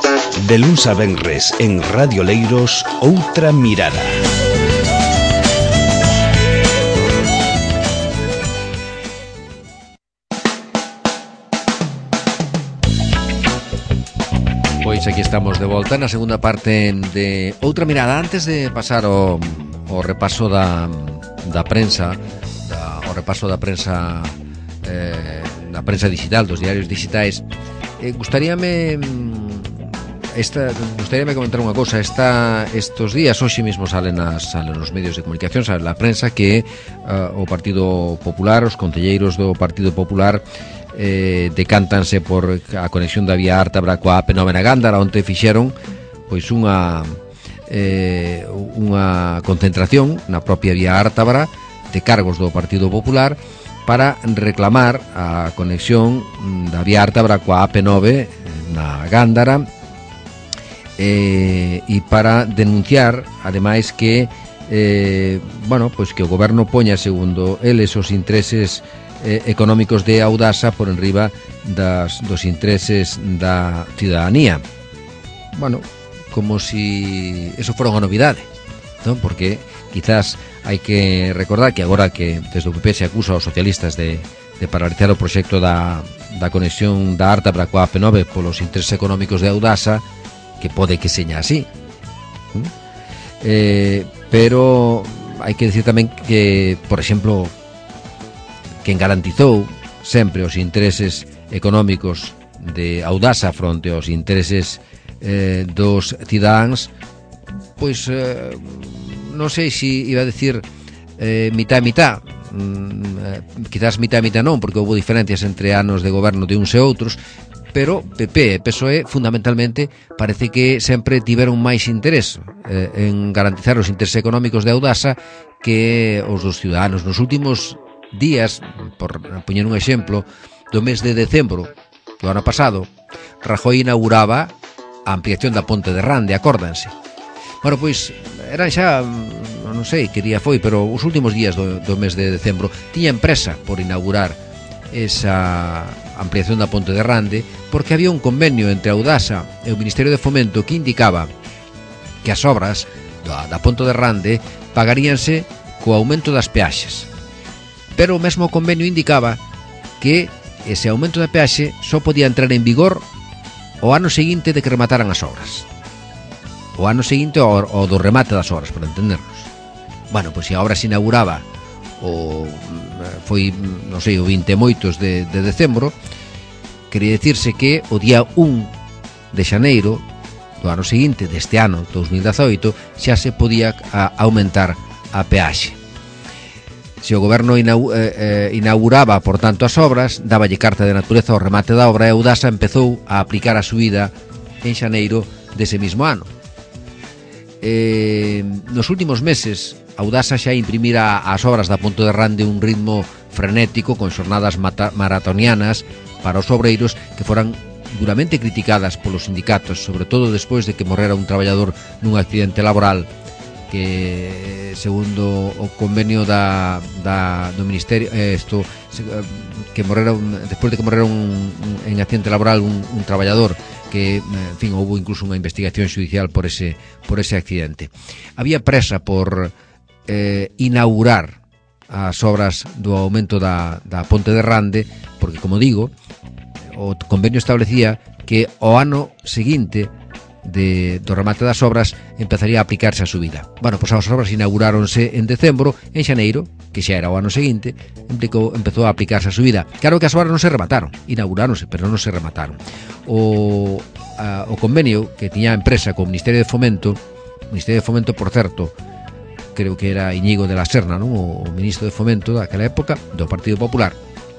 De luns a venres en Radio Leiros, Outra Mirada. Pois aquí estamos de volta na segunda parte de Outra Mirada. Antes de pasar ao repaso da prensa, ao repaso da prensa digital, dos diarios digitais, gustaríame comentar unha cousa. Estos días, hoxe mesmo salen nos medios de comunicación, sale na prensa, que o Partido Popular, os concelleiros do Partido Popular decántanse por a conexión da vía Ártabra coa AP9 na Gándara, onde fixeron pois unha concentración na propia vía Ártabra de cargos do Partido Popular para reclamar a conexión da vía Ártabra coa AP9 na Gándara, e para denunciar ademais que pois que o goberno poña, segundo eles, os intereses económicos de Audasa por enriba dos intereses da ciudadanía. Bueno, como si eso fora unha novidade, non? Porque quizás hai que recordar que agora que desde o PP se acusa aos socialistas de paralizar o proxecto da conexión da Ártabra coa AP9 polos intereses económicos de Audasa, que pode que seña así, pero hai que decir tamén que, por exemplo, quen garantizou sempre os intereses económicos de Audasa fronte aos intereses dos cidadáns, pois non sei se iba a decir mitad e mitad, quizás mitad e mitad non, porque houve diferencias entre anos de goberno de uns e outros, pero PP e PSOE fundamentalmente parece que sempre tiveron máis interés en garantizar os intereses económicos de Audasa que os dos ciudadanos. Nos últimos días, por poñer un exemplo, do mes de decembro do ano pasado, Rajoy inauguraba a ampliación da ponte de Rande, acórdanse. Bueno, pois eran xa, non sei que día foi, pero os últimos días do mes de decembro tiña empresa por inaugurar esa ampliación da ponte de Rande, porque había un convenio entre Audasa e o Ministerio de Fomento que indicaba que as obras da ponte de Rande pagaríanse co aumento das peaxes. Pero o mesmo convenio indicaba que ese aumento de peaxe só podía entrar en vigor o ano seguinte de que remataran as obras. O ano seguinte ao do remate das obras, por entendernos. Bueno, pois se a obra se inauguraba foi, non sei, o 20 e moitos de decembro, quería dicirse que o día 1 de xaneiro do ano seguinte, deste ano 2018, xa se podía aumentar a peaxe. Se o goberno inauguraba, por tanto, as obras, dáballe carta de natureza ao remate da obra, e Audasa empezou a aplicar a subida en xaneiro dese mismo ano. Nos últimos meses, Audasa xa imprimira as obras da ponte de Rande un ritmo frenético, con xornadas maratonianas para os obreiros que foran duramente criticadas polos sindicatos, sobre todo despois de que morrera un traballador nun accidente laboral, que segundo o convenio do Ministerio, que morrera despois de que morrera en accidente laboral un traballador, que, en fin, houve incluso unha investigación xudicial por ese accidente. Había presa por inaugurar as obras do aumento da ponte de Rande, porque, como digo, o convenio establecía que o ano seguinte do remate das obras empezaría a aplicarse a subida. Bueno, pois as obras inauguráronse en decembro, en xaneiro, que xa era o ano seguinte, empezou a aplicarse a subida. Claro que as obras non se remataron, inauguráronse, pero non se remataron. O convenio que tiña a empresa co Ministerio de Fomento, por certo, creo que era Íñigo de la Serna, non? O ministro de Fomento daquela época, do Partido Popular.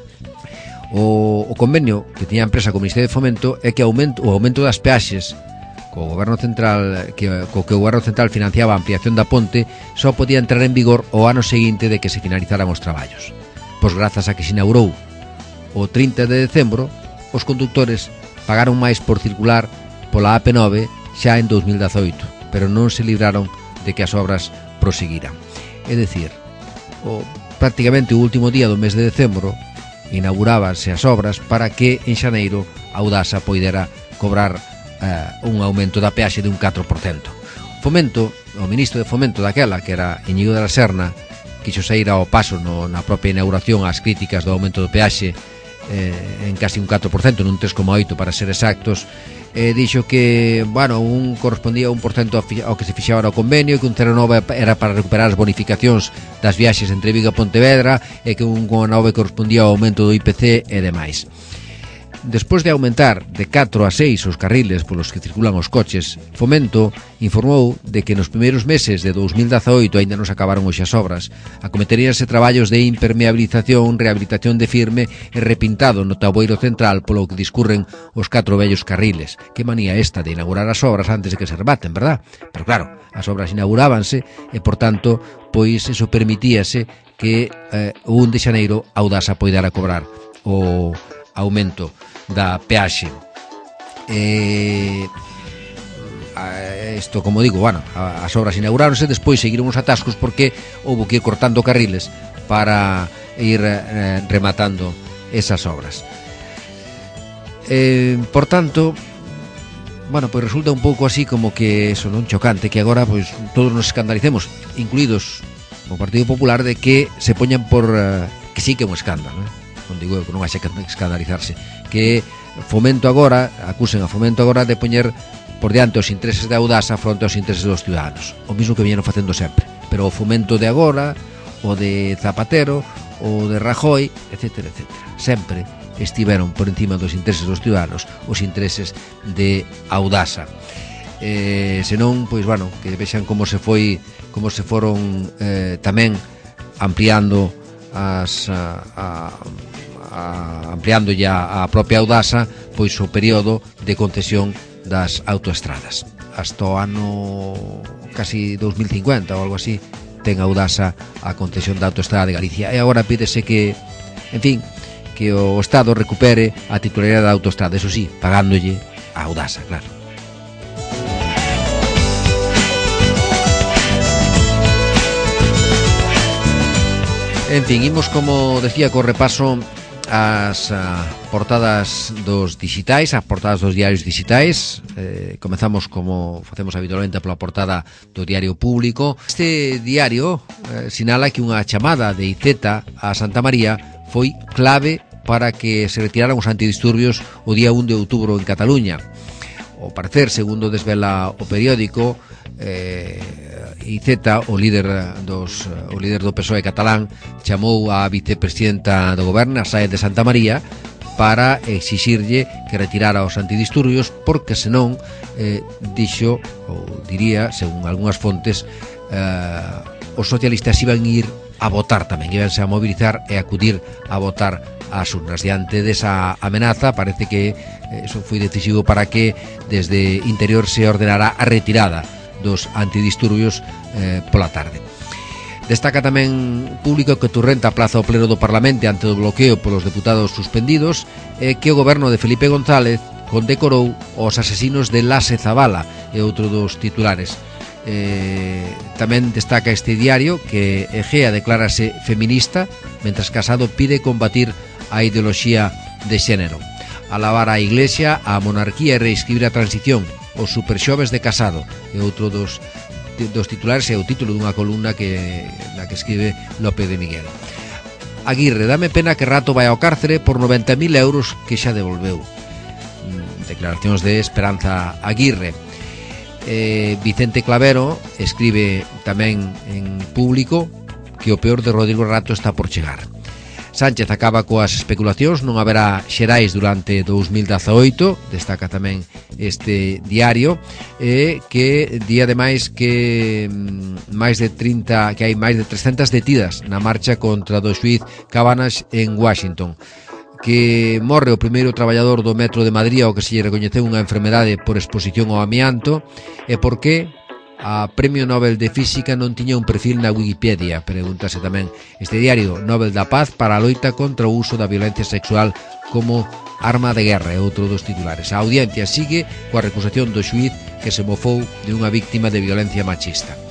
O convenio que tiña a empresa co Ministerio de Fomento é que o aumento das peaxes co goberno central, que o goberno central financiaba a ampliación da ponte, só podía entrar en vigor o ano seguinte de que se finalizaran os traballos. Pois grazas a que se inaugurou o 30 de decembro, os condutores pagaron máis por circular pola AP9 xa en 2018, pero non se libraron de que as obras proseguiran. É dicir, prácticamente o último día do mes de decembro inaugurábanse as obras para que en xaneiro Audasa poidera cobrar un aumento da peaxe de un 4%. Fomento, o ministro de Fomento daquela, que era Íñigo de la Serna, quixo sair ao paso na propia inauguración ás críticas do aumento do peaxe en casi un 4%, nun 3,8% para ser exactos, dixo que, bueno, un correspondía a 1% ao que se fixaba no convenio, que un 0,9 era para recuperar as bonificacións das viaxes entre Vigo e Pontevedra e que un 1,9 correspondía ao aumento do IPC e demais. Despois de aumentar de 4 a 6 os carriles polos que circulan os coches, Fomento informou de que nos primeiros meses de 2018 aínda non se acabaron hoxe as obras. Acometeríanse traballos de impermeabilización, rehabilitación de firme e repintado no taboeiro central polo que discurren os 4 vellos carriles. Que manía esta de inaugurar as obras antes de que se rebaten, verdad? Pero claro, as obras inaugurábanse e, por tanto, pois eso permitíase que o 1 de xaneiro a Audasa poidara cobrar o aumento da peaxe. Isto, como digo, bueno, as obras inauguráronse, despois seguiron os atascos porque houve que ir cortando carriles para ir rematando esas obras. Por tanto, bueno, pois resulta un pouco así como que eso, non, chocante, que agora pois todos nos escandalicemos, incluídos o Partido Popular, de que se poñan por que sí que é un escándalo, non? Non digo que non haxe que escandalizarse, que Fomento agora, acusen a Fomento agora de poñer por diante os intereses de Audasa fronte aos intereses dos ciudadanos, o mismo que viñeron facendo sempre, pero o Fomento de agora, o de Zapatero, o de Rajoy, etcétera, etcétera, sempre estiveron por encima dos intereses dos ciudadanos, os intereses de Audasa. Senón, pois, bueno, que vexan como se foron tamén ampliando ampliando ya a propia Audasa pois o período de concesión das autoestradas hasta o ano casi 2050 ou algo así ten Audasa a concesión da autoestrada de Galicia e agora pídese que, en fin, que o Estado recupere a titularidade da autoestrada, eso sí, pagándolle a Audasa, claro. En fin, imos, como decía, co repaso as portadas dos digitais, as portadas dos diarios digitais. Comezamos, como facemos habitualmente, pola portada do Diario Público. Este diario sinala que unha chamada de IZ a Santa María foi clave para que se retiraran os antidisturbios o día 1 de outubro en Cataluña. Ao parecer, segundo desvela o periódico, IZ, o líder do PSOE catalán, chamou a vicepresidenta do goberno, a Sáenz de Santa María, para exixirlle que retirara os antidisturbios porque senón, dixo, ou diría, según algunhas fontes, os socialistas iban ir a votar tamén, ibanse a mobilizar e acudir a votar ás urnas. Diante desa amenaza, parece que eso foi decisivo para que desde Interior se ordenara a retirada dos antidisturbios pola tarde. Destaca tamén Público que Turrenta aplaza o pleno do Parlamento ante o bloqueo polos deputados suspendidos e que o goberno de Felipe González condecorou os asesinos de Laxe Zabala, e outro dos titulares. Tamén destaca este diario que Egea declárase feminista, mentras Casado pide combatir a ideoloxía de xénero. Alabar a Iglesia, a monarquía e reescribir a transición, os superxoves de Casado, e outro dos titulares é o título dunha columna na que escribe López de Miguel. Aguirre, dame pena que Rato vai ao cárcere por 90.000 euros que xa devolveu. Declaracións de Esperanza Aguirre. Vicente Clavero escribe tamén en Público que o peor de Rodrigo Rato está por chegar. Sánchez acaba coas especulacións, non haberá xerais durante 2018, destaca tamén este diario, que di ademais que hai máis de 300 detidas na marcha contra do xuíz Cabanas en Washington, que morre o primeiro traballador do metro de Madrid ao que se lle recoñeceu unha enfermedade por exposición ao amianto, e por que a Premio Nobel de Física non tiña un perfil na Wikipedia. Pregúntase tamén este diario. Nobel da Paz para a loita contra o uso da violencia sexual como arma de guerra, é outro dos titulares. A audiencia sigue coa recusación do xuíz que se mofou de unha víctima de violencia machista.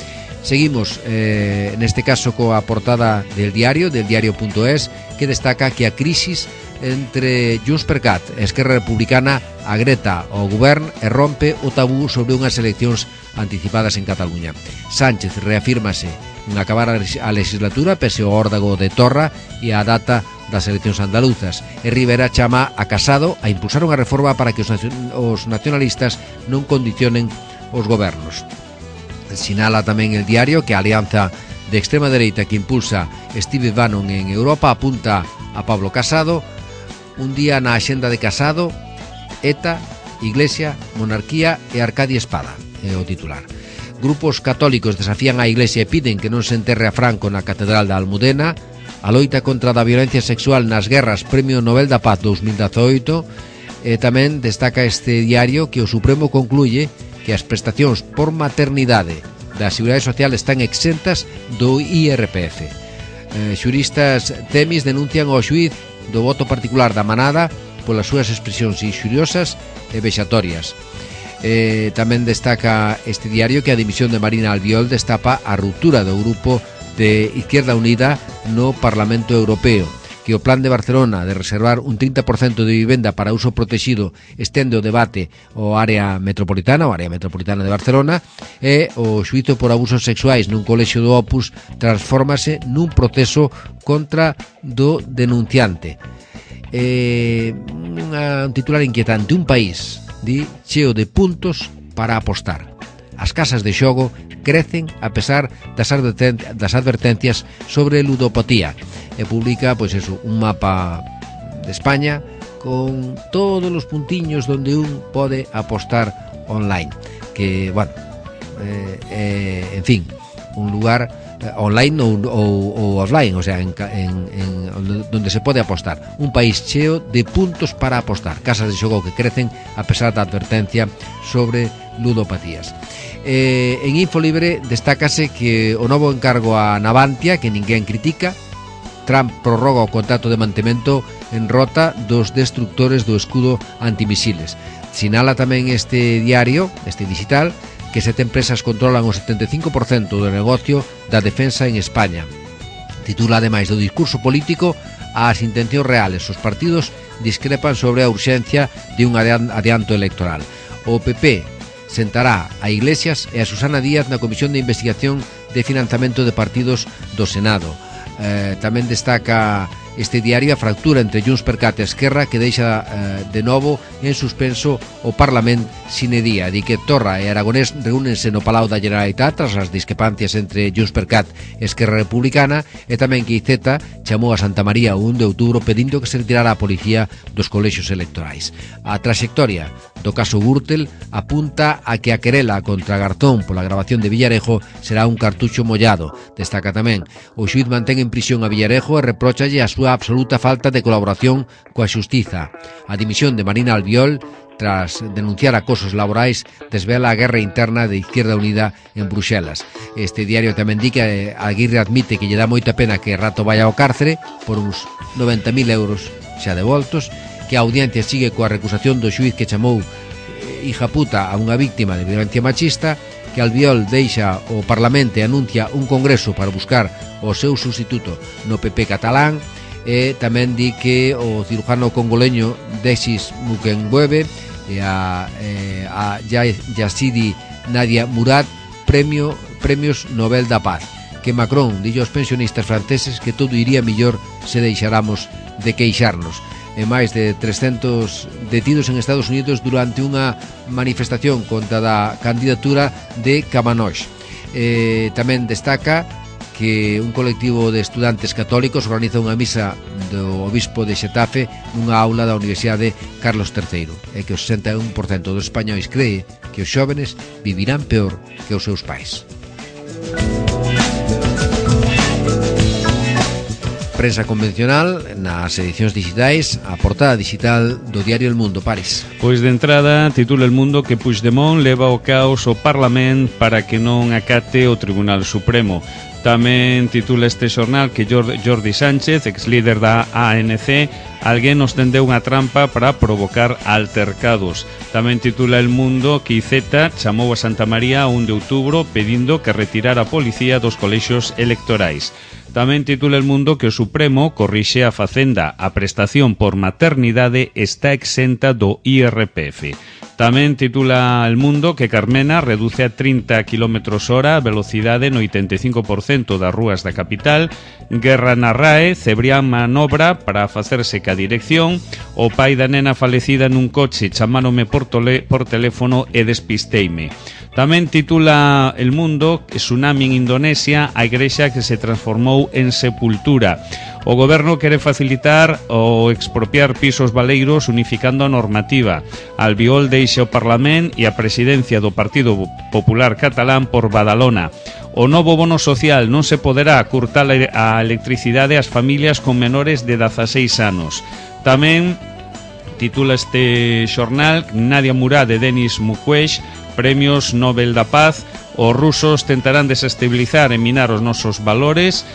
Seguimos, neste caso, coa portada del diario.es, que destaca que a crisis entre JxCat e Esquerra Republicana agreta o govern e rompe o tabú sobre unhas eleccións anticipadas en Cataluña. Sánchez reafírmase en acabar a legislatura pese ao órdago de Torra e a data das eleccións andaluzas, e Rivera chama a Casado a impulsar unha reforma para que os nacionalistas non condicionen os gobernos. Sinala tamén el diario que a alianza de extrema dereita que impulsa Steve Bannon en Europa apunta a Pablo Casado. Un día na axenda de Casado: ETA, Iglesia, Monarquía e Arcadia Espada, é o titular. Grupos católicos desafían a Iglesia e piden que non se enterre a Franco na Catedral da Almudena. A loita contra a violencia sexual nas guerras, Premio Nobel da Paz 2018. Tamén destaca este diario que o Supremo concluye que as prestacións por maternidade da Seguridade Social están exentas do IRPF. Xuristas Temis denuncian ao xuíz do voto particular da Manada polas súas expresións inxuriosas e vexatorias. Tamén destaca este diario que a dimisión de Marina Albiol destapa a ruptura do grupo de Izquierda Unida no Parlamento Europeo, que o plan de Barcelona de reservar un 30% de vivenda para uso protegido estende o debate ao área metropolitana de Barcelona, e o xuízo por abusos sexuais nun colexio do Opus transfórmase nun proceso contra do denunciante. Un titular inquietante: un país cheo de puntos para apostar. As casas de xogo crecen a pesar das advertencias sobre ludopatía, e publica un mapa de España con todos os puntiños donde un pode apostar online, que, en fin, un lugar online ou offline, o sea, donde se pode apostar. Un país cheo de puntos para apostar, casas de xogo que crecen a pesar da advertencia sobre ludopatías. En Infolibre destácase que o novo encargo a Navantia, que ninguén critica. Trump prorroga o contrato de mantemento en rota dos destructores do escudo antimisiles. Sinala tamén este diario, este digital, que 7 empresas controlan o 75% do negocio da defensa en España. Titula ademais do discurso político ás intencións reales. Os partidos discrepan sobre a urxencia de un adianto electoral. O PP sentará a Iglesias e a Susana Díaz na Comisión de Investigación de Financiamento de Partidos do Senado. Tamén destaca este diario a fractura entre JxCat e Esquerra, que deixa de novo en suspenso o Parlamento sine día. Di que Torra e Aragonés reúnense no Palau da Generalitat tras as discrepancias entre JxCat e Esquerra Republicana, e tamén que Iceta chamou a Santa María o 1 de outubro pedindo que se retirara a policía dos colexios electorais. A traxectoria do caso Gürtel apunta a que a querela contra Garzón pola grabación de Villarejo será un cartucho mollado. Destaca tamén: o xuíz mantén en prisión a Villarejo e reprochalle a súa absoluta falta de colaboración coa xustiza. A dimisión de Marina Albiol tras denunciar acosos laborais desvela a guerra interna de Izquierda Unida en Bruxelas. Este diario tamén di que Aguirre admite que lle dá moita pena que Rato vaya ao cárcere por uns 90.000 euros xa devoltos, que a audiencia sigue coa recusación do xuíz que chamou hija puta a unha víctima de violencia machista, que Albiol deixa o Parlamento e anuncia un congreso para buscar o seu sustituto no PP catalán, e tamén di que o cirujano congoleño Desis Mukwege e a Yazidi Nadia Murad premios Nobel da Paz, que Macron dille aos pensionistas franceses que todo iría millor se deixáramos de queixarnos. E máis de 300 detidos en Estados Unidos durante unha manifestación contra a candidatura de Kavanaugh. Tamén destaca que un colectivo de estudantes católicos organiza unha misa do obispo de Xetafe nunha aula da Universidade Carlos III, e que o 61% dos españois cree que os xóvenes vivirán peor que os seus pais. Prensa convencional nas edicións digitais, a portada digital do diario El Mundo, Paris. Pois de entrada titula El Mundo que Puigdemont leva o caos ao Parlamento para que non acate o Tribunal Supremo. Tamén titula este xornal que Jordi Sánchez, ex líder da ANC, alguén nos tendeu unha trampa para provocar altercados. Tamén titula El Mundo que Iceta chamou a Santa María a 1 de outubro pedindo que retirara a policía dos colexios electorais. Tamén titula El Mundo que o Supremo corrixe a Facenda. A prestación por maternidade está exenta do IRPF. Tamén titula El Mundo que Carmena reduce a 30 km/h a velocidade no 85% das rúas da capital. Guerra na RAE, Cebrián manobra para facerse ca dirección. O pai da nena falecida nun coche chamánome por teléfono e despisteime. Tamén titula El Mundo que Tsunami en Indonesia, a igrexa que se transformou en sepultura. O goberno quere facilitar o expropiar pisos baleiros unificando a normativa. Albiol deixa o Parlamento e a presidencia do Partido Popular Catalán por Badalona. O novo bono social non se poderá curtar a electricidade ás familias con menores de 16 anos. Tamén titula este xornal Nadia Murad e Denis Mukwege, Premios Nobel da Paz. Os rusos tentarán desestabilizar e minar os nosos valores.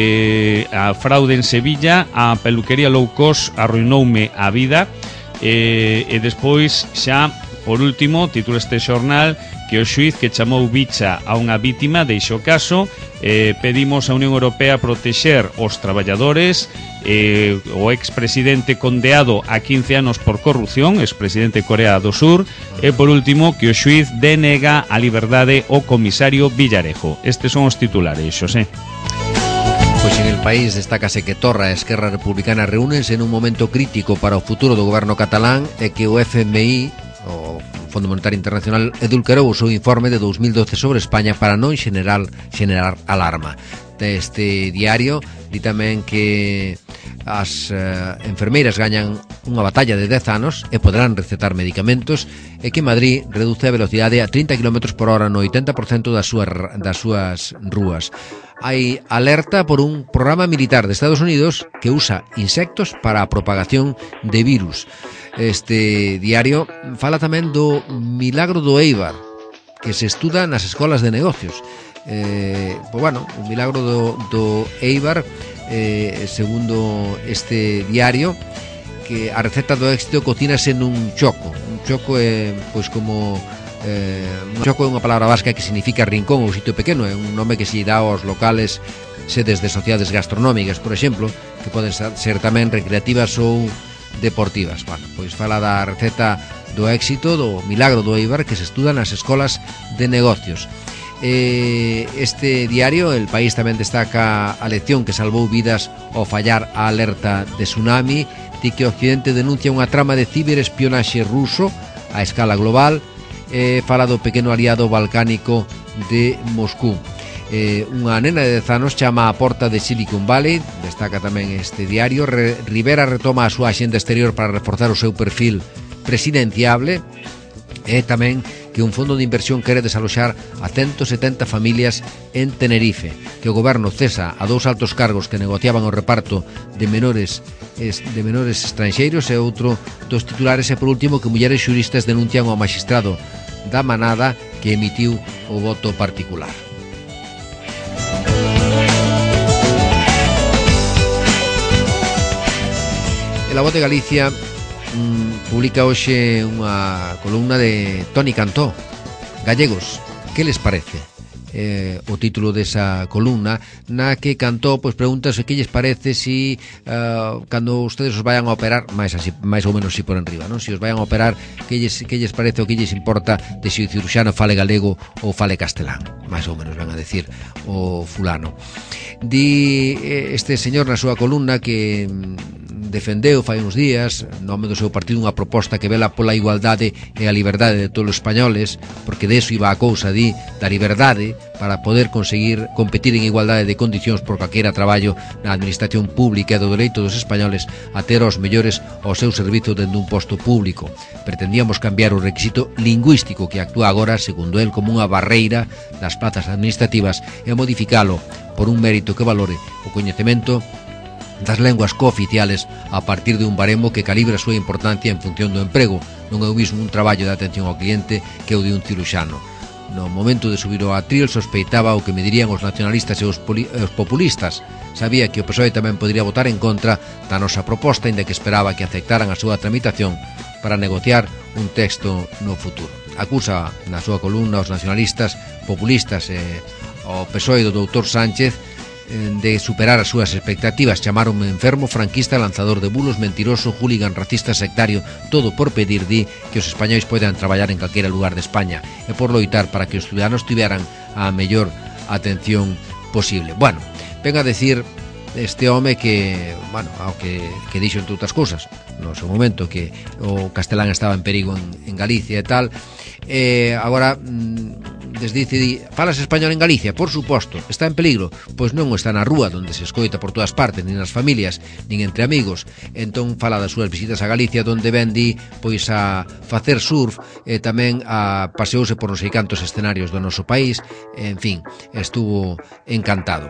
A fraude en Sevilla, a peluquería low cost arruinoume a vida. E despois xa, por último, titula este xornal que o xuiz que chamou bicha a unha vítima deixa o caso. Pedimos á Unión Europea protexer os traballadores. O expresidente condeado a 15 anos por corrupción, expresidente de Corea do Sur. E por último, que o xuiz denega a liberdade ao comisario Villarejo. Estes son os titulares, Xosé. Pois en El País destácase que Torra e Esquerra Republicana reúnense nun momento crítico para o futuro do goberno catalán e que o FMI, o Fondo Monetario Internacional, edulcorou o seu informe de 2012 sobre España para non xenerar alarma. Este diario di tamén que as enfermeiras gañan unha batalla de 10 anos e poderán recetar medicamentos e que Madrid reduce a velocidade a 30 km/h no 80% das súas rúas. Hai alerta por un programa militar de Estados Unidos que usa insectos para a propagación de virus. Este diario fala tamén do milagro do Éibar que se estuda nas escolas de negocios. Pues bueno, un milagro do Éibar, segundo este diario, que a receta do éxito cocínase nun choco. Un choco é pois como un choco é unha palabra vasca que significa rincón ou sitio pequeno, é un nome que se dá aos locales sedes de sociedades gastronómicas, por exemplo, que poden ser tamén recreativas ou deportivas. Bueno, pois fala da receta do éxito, do milagro do Éibar que se estuda nas escolas de negocios. Este diario, El País, tamén destaca a lección que salvou vidas ao fallar a alerta de tsunami. Di que o Occidente denuncia unha trama de ciberespionaxe ruso a escala global. Fala do pequeno aliado balcánico de Moscú. Unha nena de 10 anos chama á porta de Silicon Valley. Destaca tamén este diario. Rivera retoma a súa axenda exterior para reforzar o seu perfil presidenciable. E tamén que un fondo de inversión quere desaloxar a 170 familias en Tenerife, que o goberno cesa a 2 altos cargos que negociaban o reparto de menores estranxeiros, e outro dos titulares. E por último, que mulleres xuristas denuncian ao magistrado da Manada que emitiu o voto particular. La Voz de Galicia publica hoxe unha columna de Toni Cantó. Gallegos, que les parece? O título desa columna, na que Cantó pois pregúntase que lles parece si cando ustedes os vayan a operar, máis ou menos si por enriba, non? Si os vayan a operar, que lles parece ou que lles importa de si o ciruxano fale galego ou fale castelán, máis ou menos van a decir o fulano. Di este señor na súa columna que defendeu fai uns días, no nome do seu partido, unha proposta que vela pola igualdade e a liberdade de todos os españoles, porque de eso iba a cousa, di, da liberdade para poder conseguir competir en igualdade de condicións por calquera traballo na administración pública e do dereito dos españoles a ter os mellores ao seu servizo dende un posto público. Pretendíamos cambiar o requisito lingüístico que actúa agora, segundo el, como unha barreira das plazas administrativas e modificalo por un mérito que valore o coñecemento das lenguas cooficiales a partir de un baremo que calibra a súa importancia en función do emprego. Non é o mismo un traballo de atención ao cliente que o de un ciruxano. No momento de subir ao atril sospeitaba o que me dirían os nacionalistas e os populistas. Sabía que o PSOE tamén podría votar en contra da nosa proposta, inda que esperaba que aceptaran a súa tramitación para negociar un texto no futuro. Acusa na súa columna os nacionalistas, populistas e o PSOE do doutor Sánchez de superar as súas expectativas. Chamaronme enfermo, franquista, lanzador de bulos, mentiroso, hooligan, racista, sectario, todo por pedir, di, que os españois poidan traballar en calquera lugar de España e por loitar para que os ciudadanos tiveran a mellor atención posible. Bueno, ven a decir este home que, bueno, ao que dixo entre outras cousas no seu momento que o castelán estaba en perigo en Galicia e tal, agora desdice, falas español en Galicia? Por suposto. Está en peligro? Pois non está na rúa, onde se escoita por todas partes, nin nas familias, nin entre amigos. Entón fala das súas visitas a Galicia, donde vendi pois a facer surf e tamén a paseouse por non sei cantos escenarios do noso país. En fin, estuvo encantado.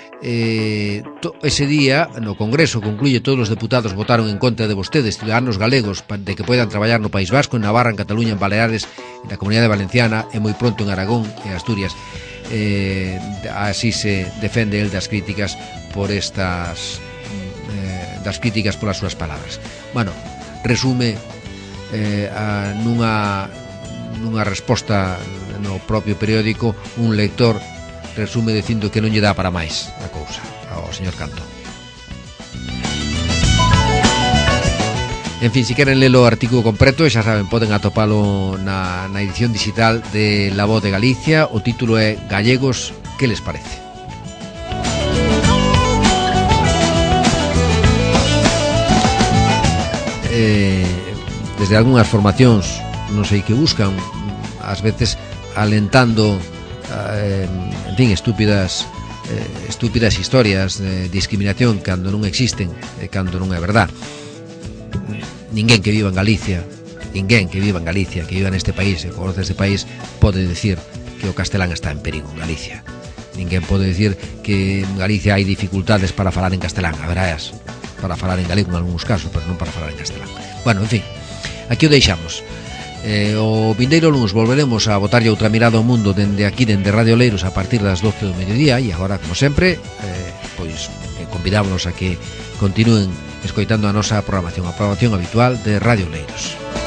Ese día no Congreso concluye todos os deputados votaron en contra de vostedes, ciudadanos galegos, de que poidan traballar no País Vasco, en Navarra, en Cataluña, en Baleares, en a Comunidade Valenciana e moi pronto en Aragón e Asturias. Así se defende el das críticas por estas das críticas polas súas palabras. Bueno, resume nunha resposta no propio periódico un lector resume dicindo que non lle dá para máis a cousa ao señor Cantón. En fin, si queren ler o artigo completo, xa saben, poden atopalo na edición digital de La Voz de Galicia. O título é Gallegos, que les parece? Desde algunhas formacións, non sei que buscan, ás veces alentando en fin, estúpidas historias de discriminación cando non existen e cando non é verdad. Ninguén que viva en Galicia, que viva neste país e conoce este país, pode decir que o castelán está en perigo en Galicia. Ninguén pode decir que en Galicia hai dificultades para falar en castelán. Haberás para falar en galego en algúns casos, pero non para falar en castelán. Bueno, en fin, aquí o deixamos. O vindeiro luns volveremos a botarlle outra mirada ao mundo dende aquí, dende Radio Leiros, a partir das 12 do mediodía. E agora, como sempre, pois convidámonos a que continúen escoitando a nosa programación habitual de Radio Leiros.